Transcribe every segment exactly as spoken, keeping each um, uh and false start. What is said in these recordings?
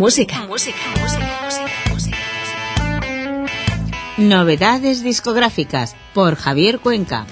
música. Música, música, música, música. Novedades discográficas por Javier Cuenca.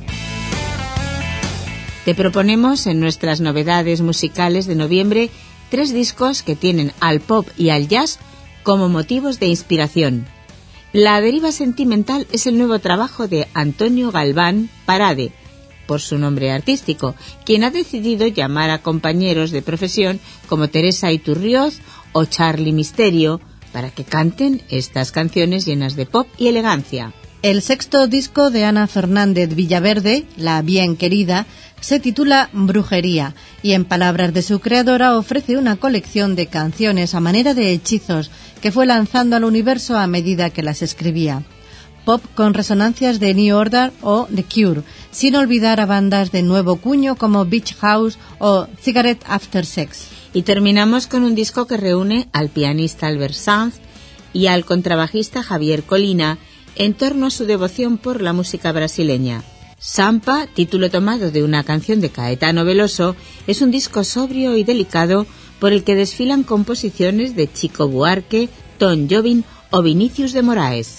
Te proponemos en nuestras novedades musicales de noviembre tres discos que tienen al pop y al jazz como motivos de inspiración. La deriva sentimental es el nuevo trabajo de Antonio Galván Parade, por su nombre artístico, quien ha decidido llamar a compañeros de profesión como Teresa Iturrioz o Charly Misterio para que canten estas canciones llenas de pop y elegancia. El sexto disco de Ana Fernández Villaverde, La Bien Querida, se titula Brujería y, en palabras de su creadora, ofrece una colección de canciones a manera de hechizos que fue lanzando al universo a medida que las escribía. Pop con resonancias de New Order o The Cure, sin olvidar a bandas de nuevo cuño como Beach House o Cigarette After Sex. Y terminamos con un disco que reúne al pianista Albert Sanz y al contrabajista Javier Colina en torno a su devoción por la música brasileña. Sampa, título tomado de una canción de Caetano Veloso, es un disco sobrio y delicado por el que desfilan composiciones de Chico Buarque, Tom Jobim o Vinicius de Moraes.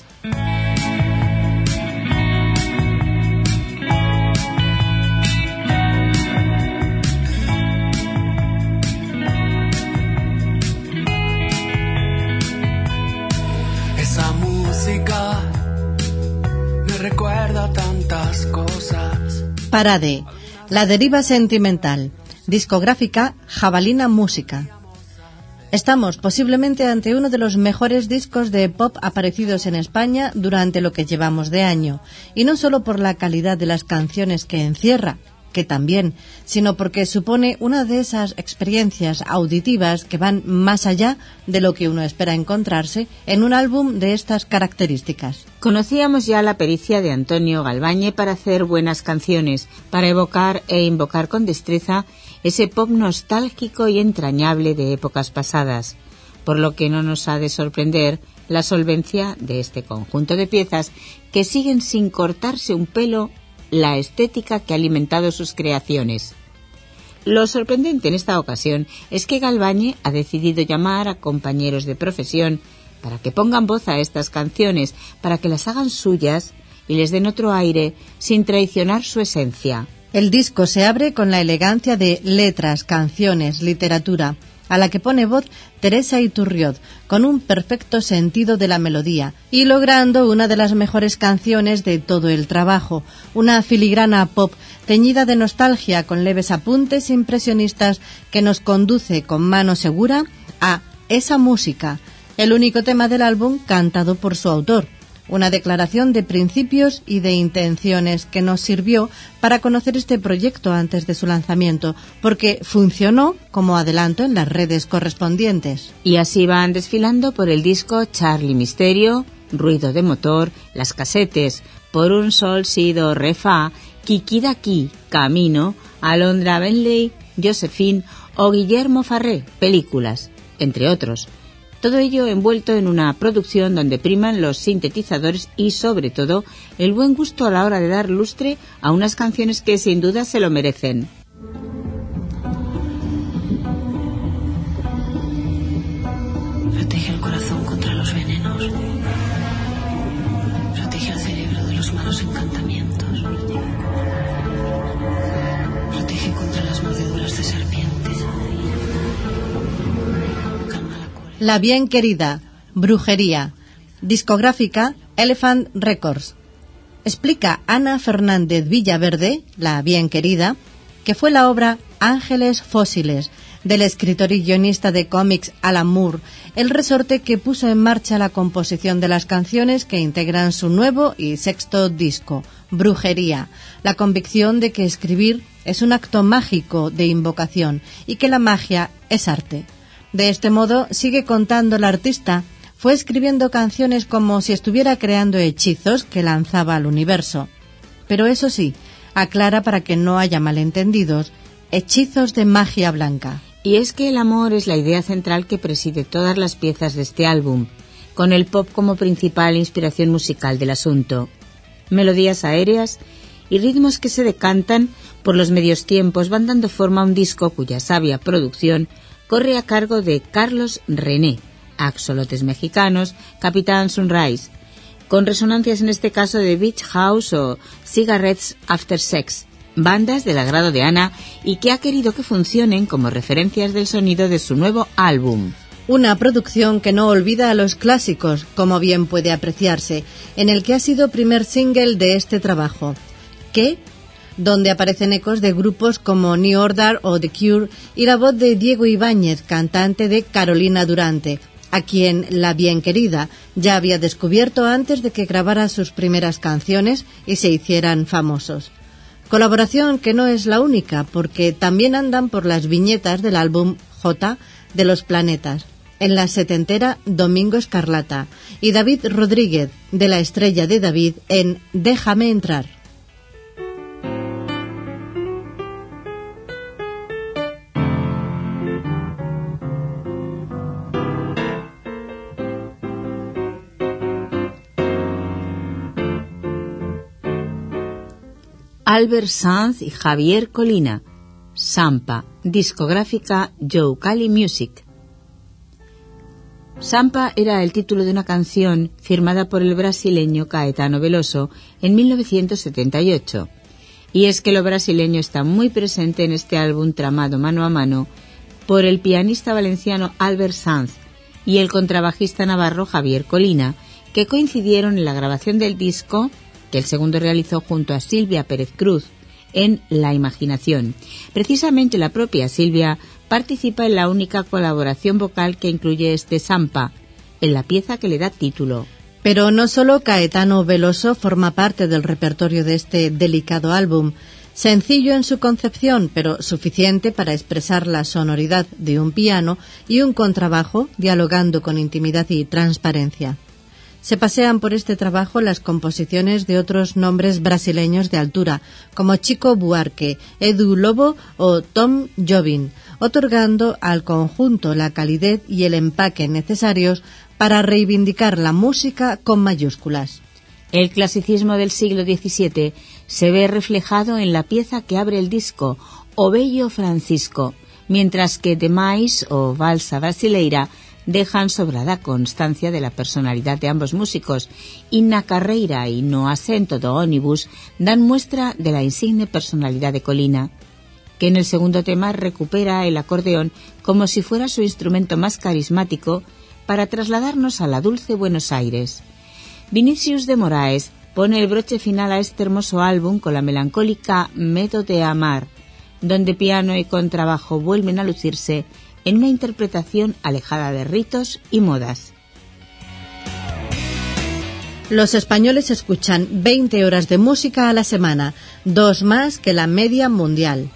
Esa música me recuerda tantas cosas. Parade, La Deriva Sentimental, discográfica Jabalina Música. Estamos posiblemente ante uno de los mejores discos de pop aparecidos en España durante lo que llevamos de año, y no solo por la calidad de las canciones que encierra, que también, sino porque supone una de esas experiencias auditivas que van más allá de lo que uno espera encontrarse en un álbum de estas características. Conocíamos ya la pericia de Antonio Galván para hacer buenas canciones, para evocar e invocar con destreza ese pop nostálgico y entrañable de épocas pasadas, por lo que no nos ha de sorprender la solvencia de este conjunto de piezas que siguen sin cortarse un pelo la estética que ha alimentado sus creaciones. Lo sorprendente en esta ocasión es que Galván ha decidido llamar a compañeros de profesión para que pongan voz a estas canciones, para que las hagan suyas y les den otro aire sin traicionar su esencia. El disco se abre con la elegancia de letras, canciones, literatura, a la que pone voz Teresa Iturrioz, con un perfecto sentido de la melodía, y logrando una de las mejores canciones de todo el trabajo, una filigrana pop teñida de nostalgia con leves apuntes impresionistas que nos conduce con mano segura a Esa Música, el único tema del álbum cantado por su autor. Una declaración de principios y de intenciones que nos sirvió para conocer este proyecto antes de su lanzamiento, porque funcionó como adelanto en las redes correspondientes. Y así van desfilando por el disco Charly Misterio, Ruido de Motor, Las Casetes, Por un Sol Si Do Re Fa, Kiki Daki, Camino, Alondra Benley, Josephine o Guillermo Farré, Películas, entre otros. Todo ello envuelto en una producción donde priman los sintetizadores y, sobre todo, el buen gusto a la hora de dar lustre a unas canciones que sin duda se lo merecen. Protege el corazón contra los venenos. Protege el cerebro de los malos encantamientos. Protege contra las mordeduras de serpientes. La Bien Querida, Brujería, discográfica Elephant Records. Explica Ana Fernández Villaverde, La Bien Querida, que fue la obra Ángeles Fósiles, del escritor y guionista de cómics Alan Moore, el resorte que puso en marcha la composición de las canciones que integran su nuevo y sexto disco, Brujería, la convicción de que escribir es un acto mágico de invocación y que la magia es arte. De este modo, sigue contando la artista, fue escribiendo canciones como si estuviera creando hechizos que lanzaba al universo. Pero eso sí, aclara para que no haya malentendidos, hechizos de magia blanca. Y es que el amor es la idea central que preside todas las piezas de este álbum, con el pop como principal inspiración musical del asunto. Melodías aéreas y ritmos que se decantan por los medios tiempos van dando forma a un disco cuya sabia producción corre a cargo de Carlos René, Axolotes Mexicanos, Capitán Sunrise, con resonancias en este caso de Beach House o Cigarettes After Sex, bandas del agrado de Ana y que ha querido que funcionen como referencias del sonido de su nuevo álbum. Una producción que no olvida a los clásicos, como bien puede apreciarse, en el que ha sido primer single de este trabajo, que, donde aparecen ecos de grupos como New Order o The Cure y la voz de Diego Ibáñez, cantante de Carolina Durante, a quien La Bien Querida ya había descubierto antes de que grabara sus primeras canciones y se hicieran famosos. Colaboración que no es la única, porque también andan por las viñetas del álbum J de Los Planetas, en la setentera Domingo Escarlata, y David Rodríguez, de La Estrella de David, en Déjame Entrar. Albert Sanz y Javier Colina, Sampa, discográfica Youcali Music. Sampa era el título de una canción firmada por el brasileño Caetano Veloso en mil novecientos setenta y ocho. Y es que lo brasileño está muy presente en este álbum tramado mano a mano por el pianista valenciano Albert Sanz y el contrabajista navarro Javier Colina, que coincidieron en la grabación del disco que el segundo realizó junto a Silvia Pérez Cruz en La Imaginación. Precisamente la propia Silvia participa en la única colaboración vocal que incluye este Sampa, en la pieza que le da título. Pero no solo Caetano Veloso forma parte del repertorio de este delicado álbum, sencillo en su concepción, pero suficiente para expresar la sonoridad de un piano y un contrabajo dialogando con intimidad y transparencia. Se pasean por este trabajo las composiciones de otros nombres brasileños de altura, como Chico Buarque, Edu Lobo o Tom Jobim, otorgando al conjunto la calidez y el empaque necesarios para reivindicar la música con mayúsculas. El clasicismo del siglo diecisiete se ve reflejado en la pieza que abre el disco, O Bello Francisco, mientras que Demais o Valsa Brasileira dejan sobrada constancia de la personalidad de ambos músicos, y Na Carreira y No Acento do Ónibus dan muestra de la insigne personalidad de Colina, que en el segundo tema recupera el acordeón como si fuera su instrumento más carismático para trasladarnos a la dulce Buenos Aires. Vinicius de Moraes pone el broche final a este hermoso álbum con la melancólica Medo de Amar, donde piano y contrabajo vuelven a lucirse en una interpretación alejada de ritos y modas. Los españoles escuchan veinte horas de música a la semana, dos más que la media mundial.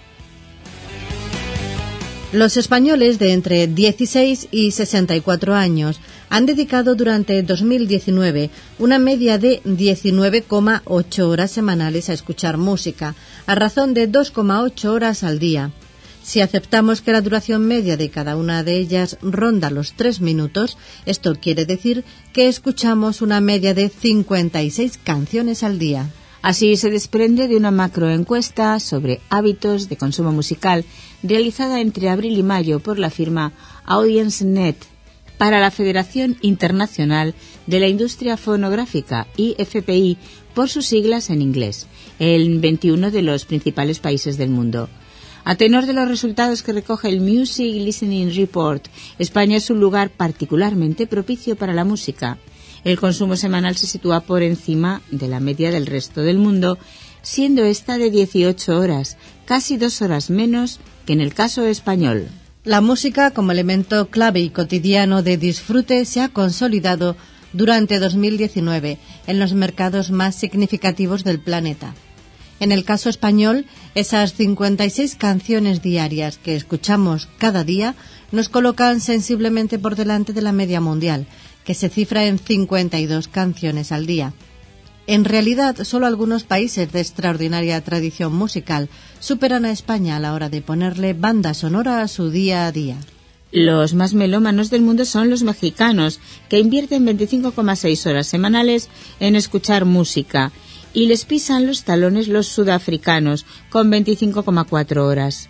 Los españoles de entre dieciséis y sesenta y cuatro años han dedicado durante dos mil diecinueve una media de diecinueve coma ocho horas semanales a escuchar música, a razón de dos coma ocho horas al día. Si aceptamos que la duración media de cada una de ellas ronda los tres minutos, esto quiere decir que escuchamos una media de cincuenta y seis canciones al día. Así se desprende de una macroencuesta sobre hábitos de consumo musical realizada entre abril y mayo por la firma AudienceNet para la Federación Internacional de la Industria Fonográfica, I F P I, por sus siglas en inglés, en veintiuno de los principales países del mundo. A tenor de los resultados que recoge el Music Listening Report, España es un lugar particularmente propicio para la música. El consumo semanal se sitúa por encima de la media del resto del mundo, siendo esta de dieciocho horas, casi dos horas menos que en el caso español. La música, como elemento clave y cotidiano de disfrute, se ha consolidado durante dos mil diecinueve en los mercados más significativos del planeta. En el caso español, esas cincuenta y seis canciones diarias que escuchamos cada día nos colocan sensiblemente por delante de la media mundial, que se cifra en cincuenta y dos canciones al día. En realidad, solo algunos países de extraordinaria tradición musical superan a España a la hora de ponerle banda sonora a su día a día. Los más melómanos del mundo son los mexicanos, que invierten veinticinco coma seis horas semanales en escuchar música, y les pisan los talones los sudafricanos, con veinticinco coma cuatro horas.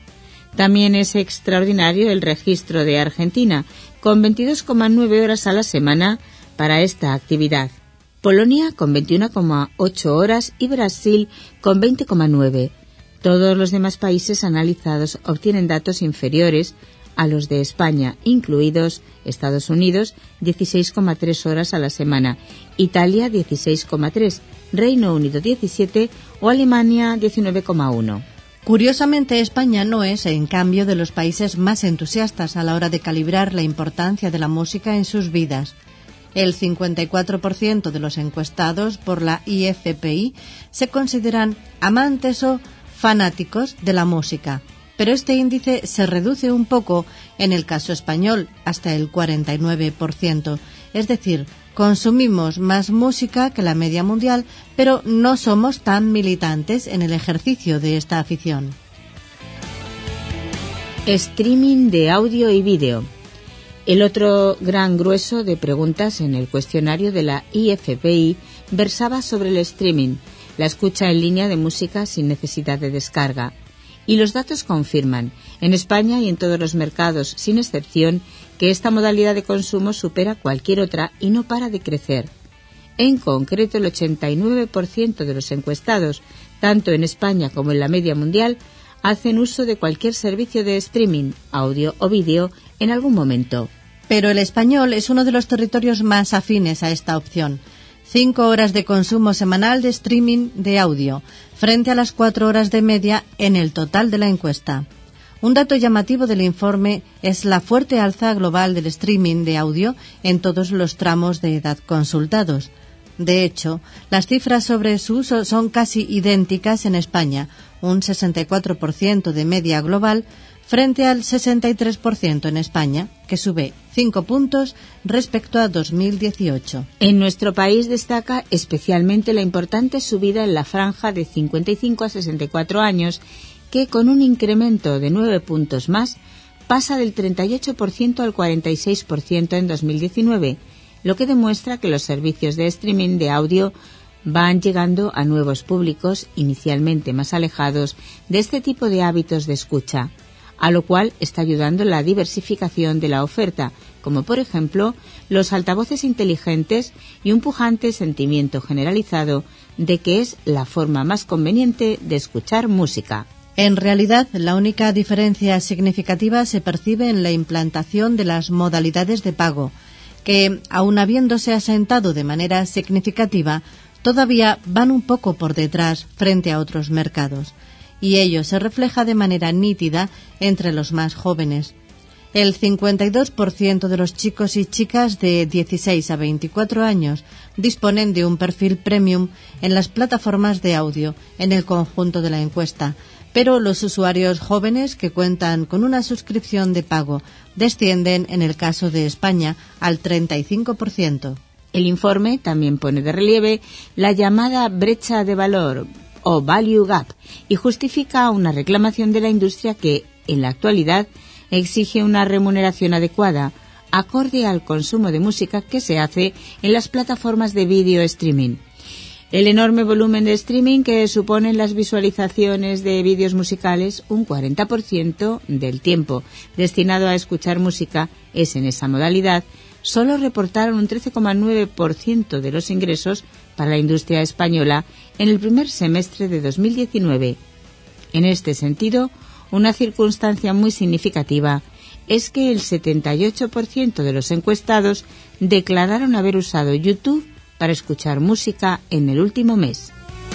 También es extraordinario el registro de Argentina, con veintidós coma nueve horas a la semana para esta actividad. Polonia con veintiuno coma ocho horas y Brasil con veinte coma nueve. Todos los demás países analizados obtienen datos inferiores a los de España, incluidos Estados Unidos, dieciséis coma tres horas a la semana, Italia, dieciséis coma tres, Reino Unido, diecisiete o Alemania, diecinueve coma uno. Curiosamente, España no es, en cambio, de los países más entusiastas a la hora de calibrar la importancia de la música en sus vidas. El cincuenta y cuatro por ciento de los encuestados por la I F P I se consideran amantes o fanáticos de la música, pero este índice se reduce un poco en el caso español, hasta el cuarenta y nueve por ciento. Es decir, consumimos más música que la media mundial, pero no somos tan militantes en el ejercicio de esta afición. Streaming de audio y vídeo. El otro gran grueso de preguntas en el cuestionario de la I F P I versaba sobre el streaming, la escucha en línea de música sin necesidad de descarga. Y los datos confirman, en España y en todos los mercados, sin excepción, que esta modalidad de consumo supera cualquier otra y no para de crecer. En concreto, el ochenta y nueve por ciento de los encuestados, tanto en España como en la media mundial, hacen uso de cualquier servicio de streaming, audio o vídeo, en algún momento. Pero el español es uno de los territorios más afines a esta opción. Cinco horas de consumo semanal de streaming de audio, frente a las cuatro horas de media en el total de la encuesta. Un dato llamativo del informe es la fuerte alza global del streaming de audio en todos los tramos de edad consultados. De hecho, las cifras sobre su uso son casi idénticas en España, un sesenta y cuatro por ciento de media global, frente al sesenta y tres por ciento en España, que sube cinco puntos respecto a dos mil dieciocho. En nuestro país destaca especialmente la importante subida en la franja de cincuenta y cinco a sesenta y cuatro años, que con un incremento de nueve puntos más pasa del treinta y ocho por ciento al cuarenta y seis por ciento en dos mil diecinueve, lo que demuestra que los servicios de streaming de audio van llegando a nuevos públicos inicialmente más alejados de este tipo de hábitos de escucha, a lo cual está ayudando la diversificación de la oferta, como por ejemplo los altavoces inteligentes y un pujante sentimiento generalizado de que es la forma más conveniente de escuchar música. En realidad, la única diferencia significativa se percibe en la implantación de las modalidades de pago, que, aun habiéndose asentado de manera significativa, todavía van un poco por detrás frente a otros mercados, y ello se refleja de manera nítida entre los más jóvenes. El cincuenta y dos por ciento de los chicos y chicas de dieciséis a veinticuatro años disponen de un perfil premium en las plataformas de audio en el conjunto de la encuesta, pero los usuarios jóvenes que cuentan con una suscripción de pago descienden, en el caso de España, al treinta y cinco por ciento. El informe también pone de relieve la llamada brecha de valor o value gap y justifica una reclamación de la industria que, en la actualidad, exige una remuneración adecuada, acorde al consumo de música que se hace en las plataformas de vídeo streaming. El enorme volumen de streaming que suponen las visualizaciones de vídeos musicales, un cuarenta por ciento del tiempo destinado a escuchar música es en esa modalidad, solo reportaron un trece coma nueve por ciento de los ingresos para la industria española en el primer semestre de dos mil diecinueve. En este sentido, una circunstancia muy significativa es que el setenta y ocho por ciento de los encuestados declararon haber usado YouTube para escuchar música en el último mes.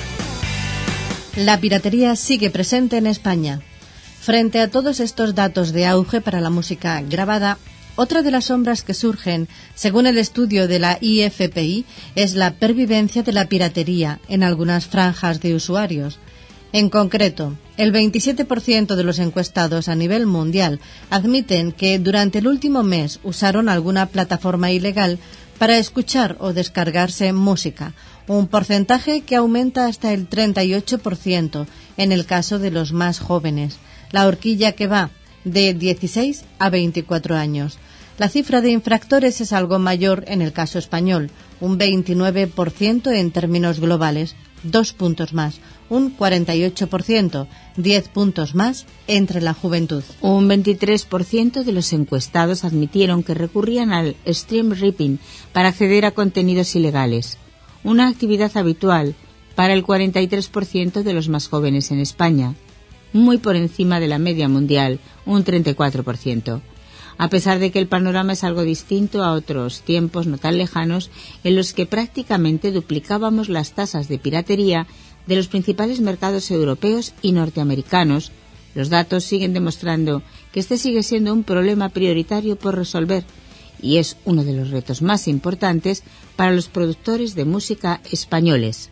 La piratería sigue presente en España. Frente a todos estos datos de auge para la música grabada, otra de las sombras que surgen, según el estudio de la I F P I, es la pervivencia de la piratería en algunas franjas de usuarios. En concreto, el veintisiete por ciento de los encuestados a nivel mundial admiten que durante el último mes usaron alguna plataforma ilegal para escuchar o descargarse música, un porcentaje que aumenta hasta el treinta y ocho por ciento en el caso de los más jóvenes, la horquilla que va de dieciséis a veinticuatro años. La cifra de infractores es algo mayor en el caso español, un veintinueve por ciento en términos globales, dos puntos más, un cuarenta y ocho por ciento, diez puntos más entre la juventud. Un veintitrés por ciento de los encuestados admitieron que recurrían al stream ripping para acceder a contenidos ilegales, una actividad habitual para el cuarenta y tres por ciento de los más jóvenes en España, muy por encima de la media mundial, un treinta y cuatro por ciento. A pesar de que el panorama es algo distinto a otros tiempos no tan lejanos en los que prácticamente duplicábamos las tasas de piratería de los principales mercados europeos y norteamericanos, los datos siguen demostrando que este sigue siendo un problema prioritario por resolver y es uno de los retos más importantes para los productores de música españoles.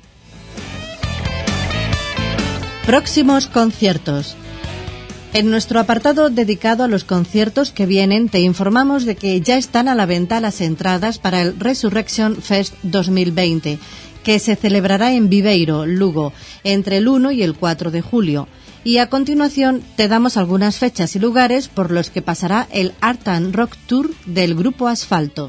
Próximos conciertos. En nuestro apartado dedicado a los conciertos que vienen, te informamos de que ya están a la venta las entradas para el Resurrection Fest dos mil veinte, que se celebrará en Viveiro, Lugo, entre el uno y el cuatro de julio. Y a continuación te damos algunas fechas y lugares por los que pasará el Art and Rock Tour del grupo Asfalto.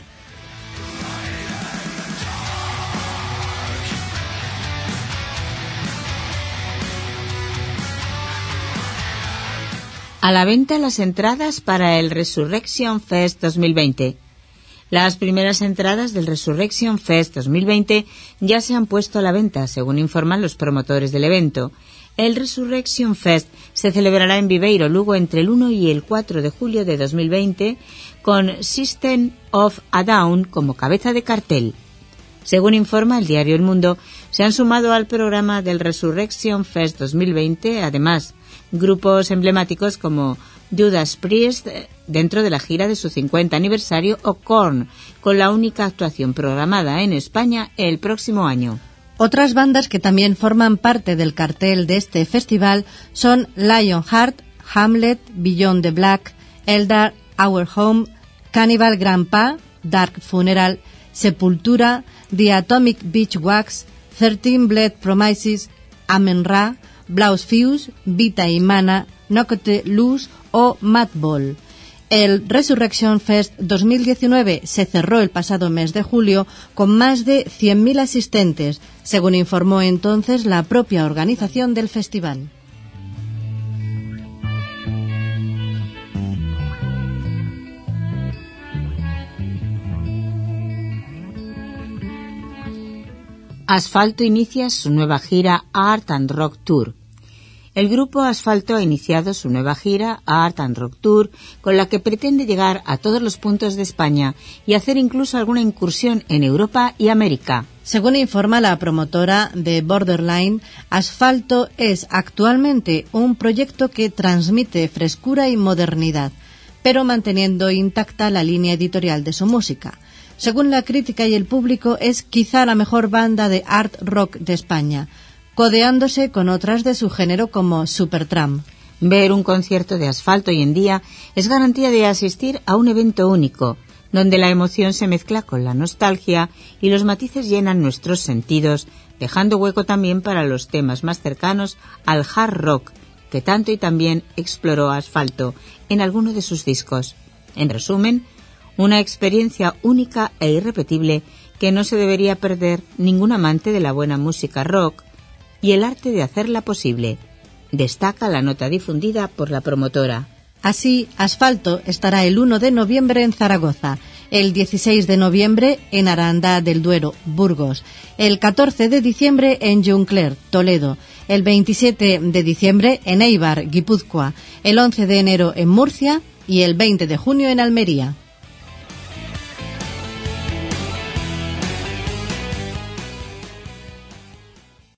A la venta las entradas para el Resurrection Fest dos mil veinte. Las primeras entradas del Resurrection Fest dos mil veinte ya se han puesto a la venta, según informan los promotores del evento. El Resurrection Fest se celebrará en Viveiro, Lugo, entre el uno y el cuatro de julio de dos mil veinte, con System of a Down como cabeza de cartel. Según informa el diario El Mundo, se han sumado al programa del Resurrection Fest dos mil veinte, además, grupos emblemáticos como Judas Priest dentro de la gira de su cincuenta aniversario o Korn, con la única actuación programada en España el próximo año. Otras bandas que también forman parte del cartel de este festival son Lionheart, Hamlet, Beyond the Black, Eldar, Our Home, Cannibal Grandpa, Dark Funeral, Sepultura, The Atomic Beach Wax, Thirteen Bled Promises, Amen-Ra, Blaus Fuse, Vita y Mana, Nocote Luz o Madball. El Resurrection Fest dos mil diecinueve se cerró el pasado mes de julio con más de cien mil asistentes, según informó entonces la propia organización del festival. Asfalto inicia su nueva gira Art and Rock Tour. El grupo Asfalto ha iniciado su nueva gira Art and Rock Tour, con la que pretende llegar a todos los puntos de España y hacer incluso alguna incursión en Europa y América. Según informa la promotora de Borderline, Asfalto es actualmente un proyecto que transmite frescura y modernidad, pero manteniendo intacta la línea editorial de su música. Según la crítica y el público, es quizá la mejor banda de art rock de España, codeándose con otras de su género como Supertramp. Ver un concierto de Asfalto hoy en día es garantía de asistir a un evento único, donde la emoción se mezcla con la nostalgia y los matices llenan nuestros sentidos, dejando hueco también para los temas más cercanos al hard rock, que tanto y también exploró Asfalto en alguno de sus discos. En resumen, una experiencia única e irrepetible que no se debería perder ningún amante de la buena música rock y el arte de hacerla posible, destaca la nota difundida por la promotora. Así, Asfalto estará el uno de noviembre en Zaragoza, el dieciséis de noviembre en Aranda del Duero, Burgos, el catorce de diciembre en Juncler, Toledo, el veintisiete de diciembre en Eibar, Guipúzcoa, el once de enero en Murcia y el veinte de junio en Almería.